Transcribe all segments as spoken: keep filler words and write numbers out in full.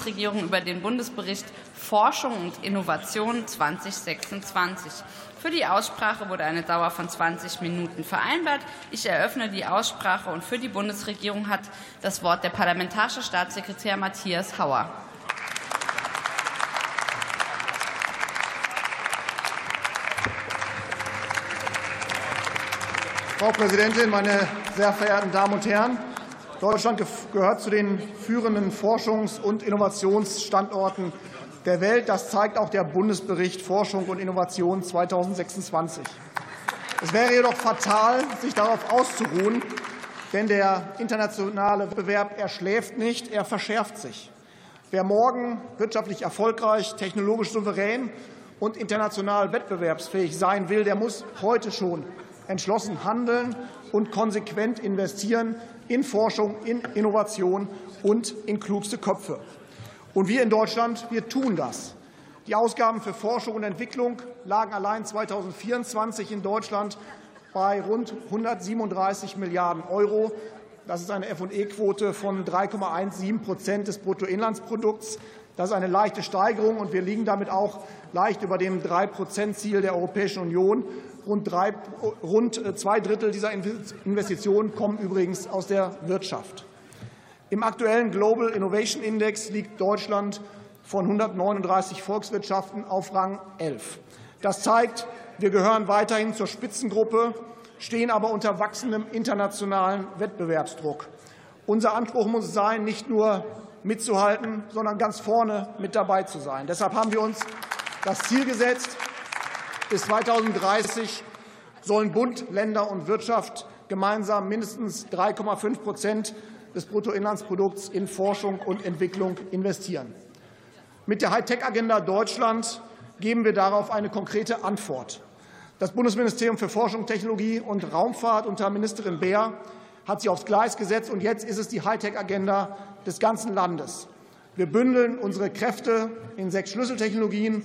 Bundesregierung über den Bundesbericht Forschung und Innovation zweitausendsechsundzwanzig. Für die Aussprache wurde eine Dauer von zwanzig Minuten vereinbart. Ich eröffne die Aussprache, und für die Bundesregierung hat das Wort der Parlamentarische Staatssekretär Matthias Hauer. Frau Präsidentin, meine sehr verehrten Damen und Herren! Deutschland gehört zu den führenden Forschungs- und Innovationsstandorten der Welt. Das zeigt auch der Bundesbericht Forschung und Innovation zweitausendsechsundzwanzig. Es wäre jedoch fatal, sich darauf auszuruhen, denn der internationale Wettbewerb er schläft nicht, er verschärft sich. Wer morgen wirtschaftlich erfolgreich, technologisch souverän und international wettbewerbsfähig sein will, der muss heute schon entschlossen handeln und konsequent investieren in Forschung, in Innovation und in klugste Köpfe. Und wir in Deutschland, wir tun das. Die Ausgaben für Forschung und Entwicklung lagen allein zweitausendvierundzwanzig in Deutschland bei rund hundertsiebenunddreißig Milliarden Euro. Das ist eine F und E-Quote von drei Komma siebzehn Prozent des Bruttoinlandsprodukts. Das ist eine leichte Steigerung, und wir liegen damit auch leicht über dem drei Prozent Ziel der Europäischen Union. Rund, drei, rund zwei Drittel dieser Investitionen kommen übrigens aus der Wirtschaft. Im aktuellen Global Innovation Index liegt Deutschland von hundertneununddreißig Volkswirtschaften auf Rang elf. Das zeigt, wir gehören weiterhin zur Spitzengruppe, stehen aber unter wachsendem internationalen Wettbewerbsdruck. Unser Anspruch muss es sein, nicht nur mitzuhalten, sondern ganz vorne mit dabei zu sein. Deshalb haben wir uns das Ziel gesetzt, bis zweitausenddreißig sollen Bund, Länder und Wirtschaft gemeinsam mindestens drei Komma fünf Prozent des Bruttoinlandsprodukts in Forschung und Entwicklung investieren. Mit der Hightech-Agenda Deutschland geben wir darauf eine konkrete Antwort. Das Bundesministerium für Forschung, Technologie und Raumfahrt unter Ministerin Beer hat sie aufs Gleis gesetzt, und jetzt ist es die Hightech-Agenda des ganzen Landes. Wir bündeln unsere Kräfte in sechs Schlüsseltechnologien,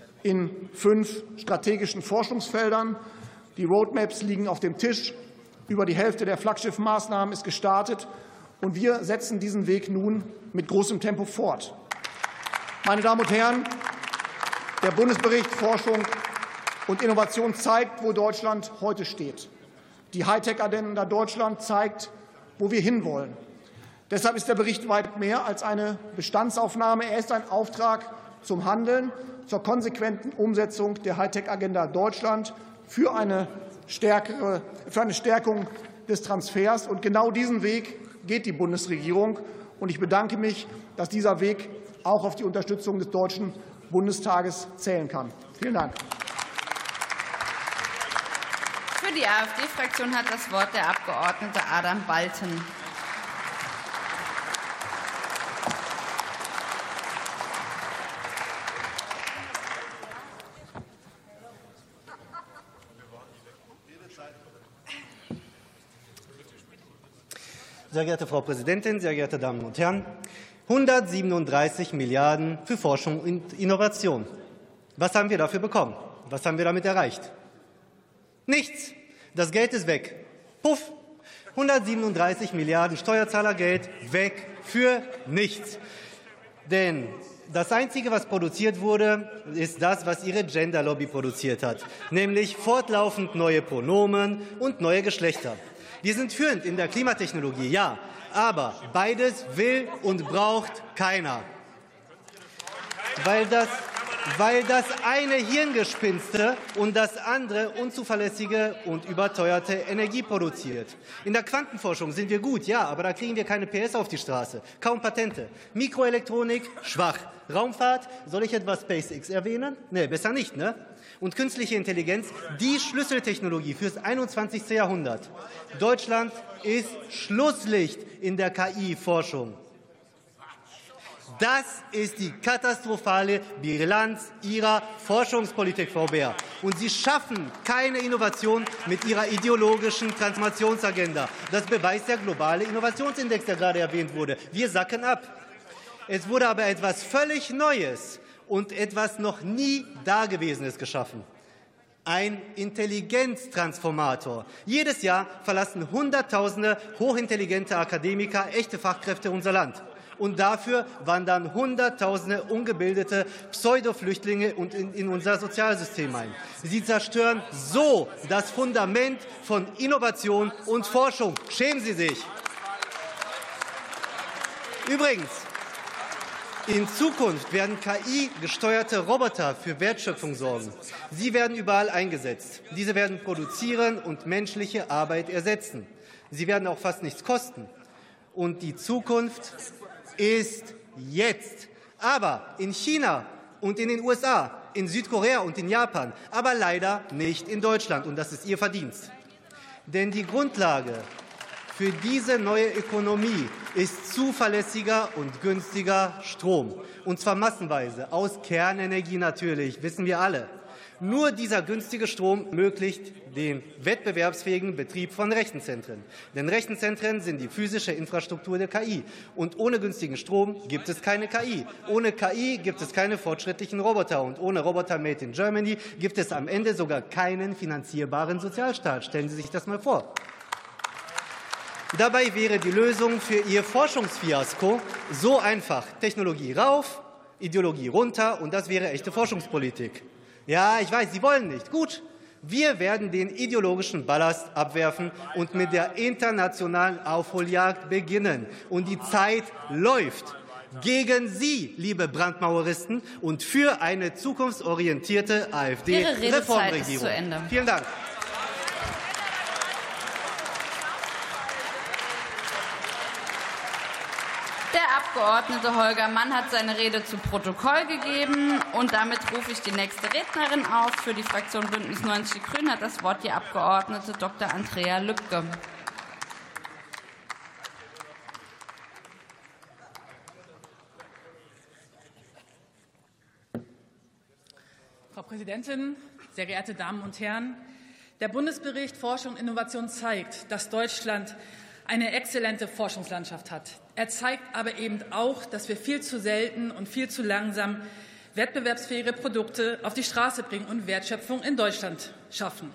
in fünf strategischen Forschungsfeldern. Die Roadmaps liegen auf dem Tisch. Über die Hälfte der Flaggschiffmaßnahmen ist gestartet, und wir setzen diesen Weg nun mit großem Tempo fort. Meine Damen und Herren, der Bundesbericht Forschung und Innovation zeigt, wo Deutschland heute steht. Die Hightech-Agenda Deutschland zeigt, wo wir hinwollen. Deshalb ist der Bericht weit mehr als eine Bestandsaufnahme. Er ist ein Auftrag zum Handeln, zur konsequenten Umsetzung der Hightech-Agenda Deutschland für eine, stärkere, für eine Stärkung des Transfers. Und genau diesen Weg geht die Bundesregierung. Und ich bedanke mich, dass dieser Weg auch auf die Unterstützung des Deutschen Bundestages zählen kann. Vielen Dank. Für die AfD-Fraktion hat das Wort der Abgeordnete Adam Balten. Sehr geehrte Frau Präsidentin, sehr geehrte Damen und Herren! hundertsiebenunddreißig Milliarden für Forschung und Innovation. Was haben wir dafür bekommen? Was haben wir damit erreicht? Nichts. Das Geld ist weg. Puff. hundertsiebenunddreißig Milliarden Steuerzahlergeld weg für nichts. Denn das Einzige, was produziert wurde, ist das, was Ihre Gender-Lobby produziert hat, nämlich fortlaufend neue Pronomen und neue Geschlechter. Wir sind führend in der Klimatechnologie, ja, aber beides will und braucht keiner. Weil das, weil das eine Hirngespinste und das andere unzuverlässige und überteuerte Energie produziert. In der Quantenforschung sind wir gut, ja, aber da kriegen wir keine P S auf die Straße, kaum Patente. Mikroelektronik, schwach. Raumfahrt, soll ich etwas SpaceX erwähnen? Nee, besser nicht, ne? Und künstliche Intelligenz, die Schlüsseltechnologie fürs einundzwanzigste Jahrhundert. Deutschland ist Schlusslicht in der K I-Forschung. Das ist die katastrophale Bilanz Ihrer Forschungspolitik, Frau Beer. Und Sie schaffen keine Innovation mit Ihrer ideologischen Transformationsagenda. Das beweist der globale Innovationsindex, der gerade erwähnt wurde. Wir sacken ab. Es wurde aber etwas völlig Neues und etwas noch nie Dagewesenes geschaffen. Ein Intelligenztransformator. Jedes Jahr verlassen Hunderttausende hochintelligente Akademiker, echte Fachkräfte unser Land. Und dafür wandern Hunderttausende ungebildete Pseudoflüchtlinge und in, in unser Sozialsystem ein. Sie zerstören so das Fundament von Innovation und Forschung. Schämen Sie sich! Übrigens, in Zukunft werden K I-gesteuerte Roboter für Wertschöpfung sorgen. Sie werden überall eingesetzt. Diese werden produzieren und menschliche Arbeit ersetzen. Sie werden auch fast nichts kosten. Und die Zukunft ist jetzt. Aber in China und in den U S A, in Südkorea und in Japan, aber leider nicht in Deutschland. Und das ist Ihr Verdienst. Denn die Grundlage für diese neue Ökonomie ist zuverlässiger und günstiger Strom, und zwar massenweise, aus Kernenergie natürlich, wissen wir alle. Nur dieser günstige Strom ermöglicht den wettbewerbsfähigen Betrieb von Rechenzentren. Denn Rechenzentren sind die physische Infrastruktur der K I. Und ohne günstigen Strom gibt es keine K I. Ohne K I gibt es keine fortschrittlichen Roboter. Und ohne Roboter made in Germany gibt es am Ende sogar keinen finanzierbaren Sozialstaat. Stellen Sie sich das mal vor. Dabei wäre die Lösung für Ihr Forschungsfiasko so einfach. Technologie rauf, Ideologie runter, und das wäre echte Forschungspolitik. Ja, ich weiß, Sie wollen nicht. Gut, wir werden den ideologischen Ballast abwerfen und mit der internationalen Aufholjagd beginnen. Und die Zeit läuft. Gegen Sie, liebe Brandmaueristen, und für eine zukunftsorientierte AfD-Reformregierung. Vielen Dank. Der Abgeordnete Holger Mann hat seine Rede zu Protokoll gegeben. Und damit rufe ich die nächste Rednerin auf. Für die Fraktion Bündnis neunzig Die Grünen hat das Wort die Abgeordnete Doktor Andrea Lübke. Frau Präsidentin, sehr geehrte Damen und Herren! Der Bundesbericht Forschung und Innovation zeigt, dass Deutschland eine exzellente Forschungslandschaft hat. Er zeigt aber eben auch, dass wir viel zu selten und viel zu langsam wettbewerbsfähige Produkte auf die Straße bringen und Wertschöpfung in Deutschland schaffen.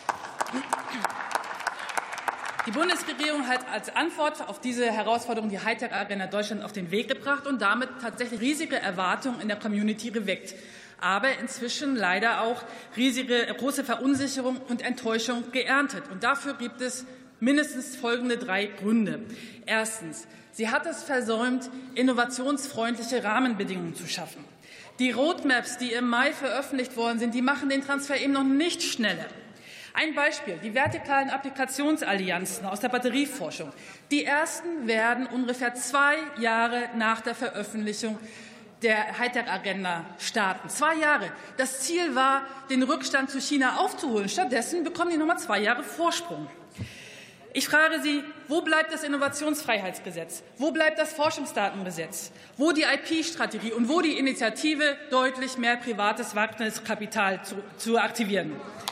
Die Bundesregierung hat als Antwort auf diese Herausforderung die Hightech-Agenda Deutschland auf den Weg gebracht und damit tatsächlich riesige Erwartungen in der Community geweckt. Aber inzwischen leider auch riesige, große Verunsicherung und Enttäuschung geerntet. Und dafür gibt es mindestens folgende drei Gründe. Erstens. Sie hat es versäumt, innovationsfreundliche Rahmenbedingungen zu schaffen. Die Roadmaps, die im Mai veröffentlicht worden sind, die machen den Transfer eben noch nicht schneller. Ein Beispiel, die vertikalen Applikationsallianzen aus der Batterieforschung. Die ersten werden ungefähr zwei Jahre nach der Veröffentlichung der Hightech-Agenda starten. Zwei Jahre. Das Ziel war, den Rückstand zu China aufzuholen. Stattdessen bekommen die noch mal zwei Jahre Vorsprung. Ich frage Sie, wo bleibt das Innovationsfreiheitsgesetz? Wo bleibt das Forschungsdatengesetz? Wo die I P-Strategie und wo die Initiative, deutlich mehr privates Wagniskapital zu, zu aktivieren?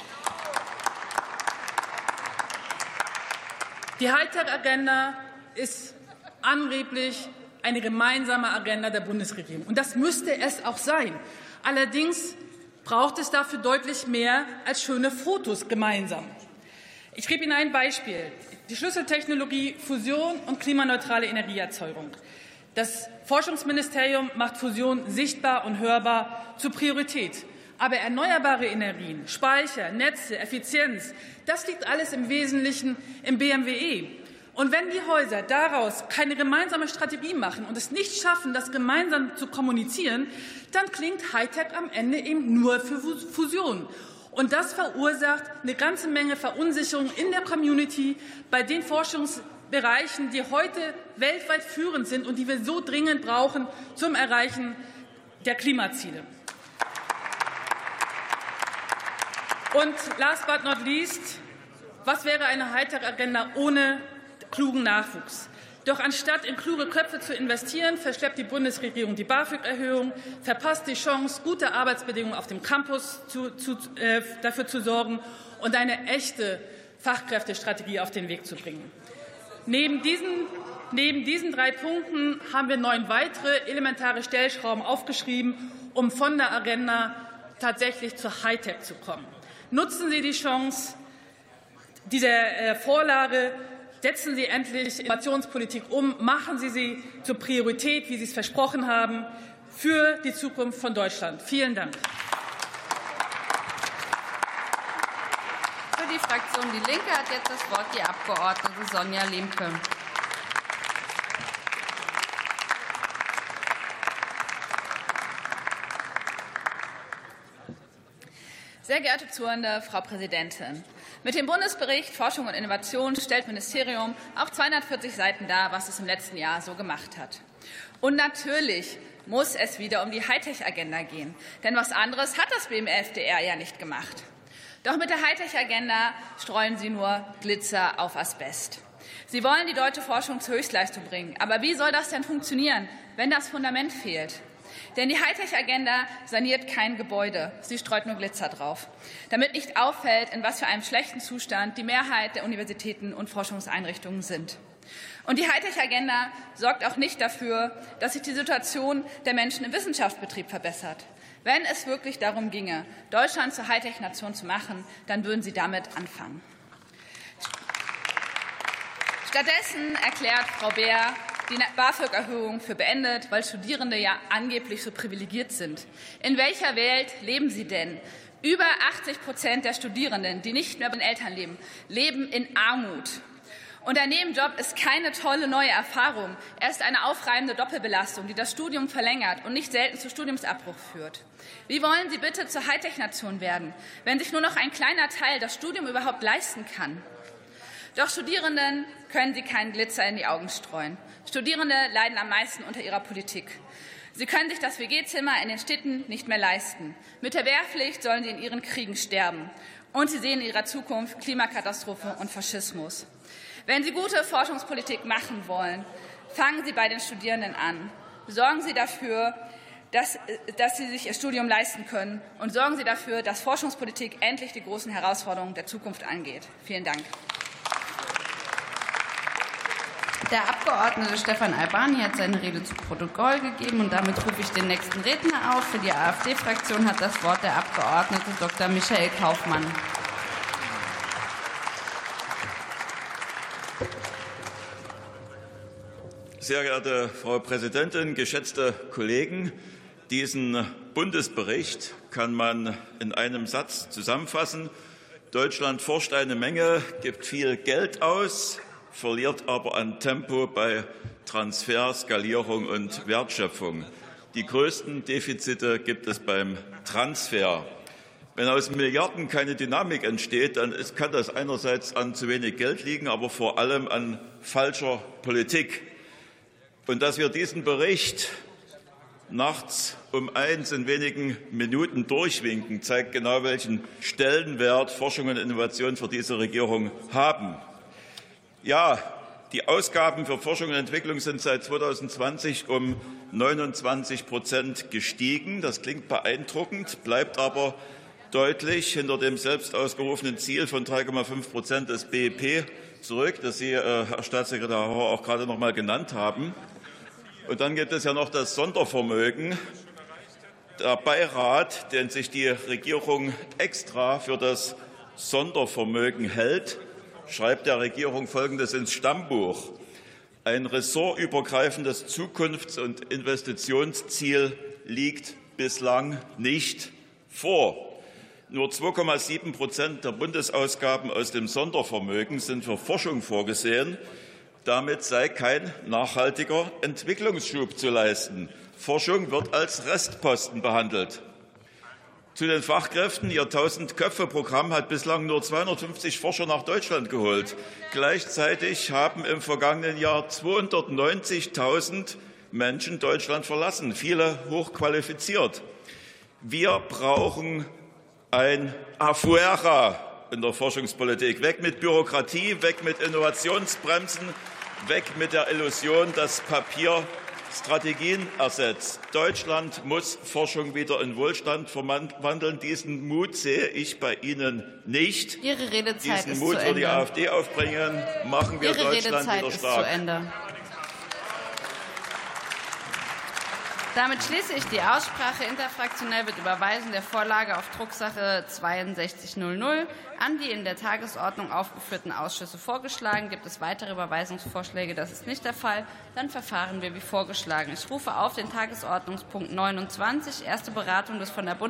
Die Hightech-Agenda ist angeblich eine gemeinsame Agenda der Bundesregierung. Und das müsste es auch sein. Allerdings braucht es dafür deutlich mehr als schöne Fotos gemeinsam. Ich gebe Ihnen ein Beispiel. Die Schlüsseltechnologie Fusion und klimaneutrale Energieerzeugung. Das Forschungsministerium macht Fusion sichtbar und hörbar zur Priorität. Aber erneuerbare Energien, Speicher, Netze, Effizienz, das liegt alles im Wesentlichen im B M W E. Und wenn die Häuser daraus keine gemeinsame Strategie machen und es nicht schaffen, das gemeinsam zu kommunizieren, dann klingt Hightech am Ende eben nur für Fusion. Und das verursacht eine ganze Menge Verunsicherung in der Community bei den Forschungsbereichen, die heute weltweit führend sind und die wir so dringend brauchen zum Erreichen der Klimaziele. Und last but not least, was wäre eine Hightech-Agenda ohne klugen Nachwuchs? Doch anstatt in kluge Köpfe zu investieren, verschleppt die Bundesregierung die BAföG-Erhöhung, verpasst die Chance, gute Arbeitsbedingungen auf dem Campus zu, zu, äh, dafür zu sorgen und eine echte Fachkräftestrategie auf den Weg zu bringen. Neben diesen, neben diesen drei Punkten haben wir neun weitere elementare Stellschrauben aufgeschrieben, um von der Agenda tatsächlich zur Hightech zu kommen. Nutzen Sie die Chance dieser äh, Vorlage, Setzen Sie endlich Innovationspolitik um, machen Sie sie zur Priorität, wie Sie es versprochen haben, für die Zukunft von Deutschland. Vielen Dank. Für die Fraktion Die Linke hat jetzt das Wort die Abgeordnete Sonja Lemke. Sehr geehrte zuhörende Frau Präsidentin! Mit dem Bundesbericht Forschung und Innovation stellt das Ministerium auf zweihundertvierzig Seiten dar, was es im letzten Jahr so gemacht hat. Und natürlich muss es wieder um die Hightech-Agenda gehen. Denn was anderes hat das B M F D R ja nicht gemacht. Doch mit der Hightech-Agenda streuen Sie nur Glitzer auf Asbest. Sie wollen die deutsche Forschung zur Höchstleistung bringen. Aber wie soll das denn funktionieren, wenn das Fundament fehlt? Denn die Hightech-Agenda saniert kein Gebäude, sie streut nur Glitzer drauf, damit nicht auffällt, in was für einem schlechten Zustand die Mehrheit der Universitäten und Forschungseinrichtungen sind. Und die Hightech-Agenda sorgt auch nicht dafür, dass sich die Situation der Menschen im Wissenschaftsbetrieb verbessert. Wenn es wirklich darum ginge, Deutschland zur Hightech-Nation zu machen, dann würden Sie damit anfangen. Stattdessen erklärt Frau Beer die BAföG-Erhöhung für beendet, weil Studierende ja angeblich so privilegiert sind. In welcher Welt leben Sie denn? Über achtzig Prozent der Studierenden, die nicht mehr bei den Eltern leben, leben in Armut. Und der Nebenjob ist keine tolle neue Erfahrung. Er ist eine aufreibende Doppelbelastung, die das Studium verlängert und nicht selten zu Studiumsabbruch führt. Wie wollen Sie bitte zur Hightech-Nation werden, wenn sich nur noch ein kleiner Teil das Studium überhaupt leisten kann? Doch Studierenden können Sie keinen Glitzer in die Augen streuen. Studierende leiden am meisten unter ihrer Politik. Sie können sich das W G-Zimmer in den Städten nicht mehr leisten. Mit der Wehrpflicht sollen sie in ihren Kriegen sterben. Und sie sehen in ihrer Zukunft Klimakatastrophe und Faschismus. Wenn Sie gute Forschungspolitik machen wollen, fangen Sie bei den Studierenden an. Sorgen Sie dafür, dass, dass sie sich ihr Studium leisten können. Und sorgen Sie dafür, dass Forschungspolitik endlich die großen Herausforderungen der Zukunft angeht. Vielen Dank. Der Abgeordnete Stefan Albani hat seine Rede zu Protokoll gegeben, und damit rufe ich den nächsten Redner auf. Für die AfD-Fraktion hat das Wort der Abgeordnete Doktor Michael Kaufmann. Sehr geehrte Frau Präsidentin, geschätzte Kollegen! Diesen Bundesbericht kann man in einem Satz zusammenfassen. Deutschland forscht eine Menge, gibt viel Geld aus, verliert aber an Tempo bei Transfer, Skalierung und Wertschöpfung. Die größten Defizite gibt es beim Transfer. Wenn aus Milliarden keine Dynamik entsteht, dann ist, kann das einerseits an zu wenig Geld liegen, aber vor allem an falscher Politik. Und dass wir diesen Bericht nachts um eins in wenigen Minuten durchwinken, zeigt genau, welchen Stellenwert Forschung und Innovation für diese Regierung haben. Ja, die Ausgaben für Forschung und Entwicklung sind seit zweitausendzwanzig um neunundzwanzig Prozent gestiegen. Das klingt beeindruckend, bleibt aber deutlich hinter dem selbst ausgerufenen Ziel von drei Komma fünf Prozent des B I P zurück, das Sie, Herr Staatssekretär Hauer, auch gerade noch einmal genannt haben. Und dann gibt es ja noch das Sondervermögen. Der Beirat, den sich die Regierung extra für das Sondervermögen hält, schreibt der Regierung Folgendes ins Stammbuch: Ein ressortübergreifendes Zukunfts- und Investitionsziel liegt bislang nicht vor. Nur zwei Komma sieben Prozent der Bundesausgaben aus dem Sondervermögen sind für Forschung vorgesehen. Damit sei kein nachhaltiger Entwicklungsschub zu leisten. Forschung wird als Restposten behandelt. Zu den Fachkräften. Ihr Tausend-Köpfe-Programm hat bislang nur zweihundertfünfzig Forscher nach Deutschland geholt. Gleichzeitig haben im vergangenen Jahr zweihundertneunzigtausend Menschen Deutschland verlassen, viele hochqualifiziert. Wir brauchen ein Afuera in der Forschungspolitik. Weg mit Bürokratie, weg mit Innovationsbremsen, weg mit der Illusion, dass Papier Strategien ersetzt. Deutschland muss Forschung wieder in Wohlstand verwandeln. Diesen Mut sehe ich bei Ihnen nicht. Ihre Redezeit Diesen ist Mut zu wird Ende. die AfD aufbringen. Machen wir Ihre Deutschland Redezeit wieder ist stark. zu Ende. Damit schließe ich die Aussprache. Interfraktionell wird Überweisen der Vorlage auf Drucksache zweiundsechzig null null an die in der Tagesordnung aufgeführten Ausschüsse vorgeschlagen. Gibt es weitere Überweisungsvorschläge? Das ist nicht der Fall. Dann verfahren wir wie vorgeschlagen. Ich rufe auf den Tagesordnungspunkt neunundzwanzig, erste Beratung des von der Bundes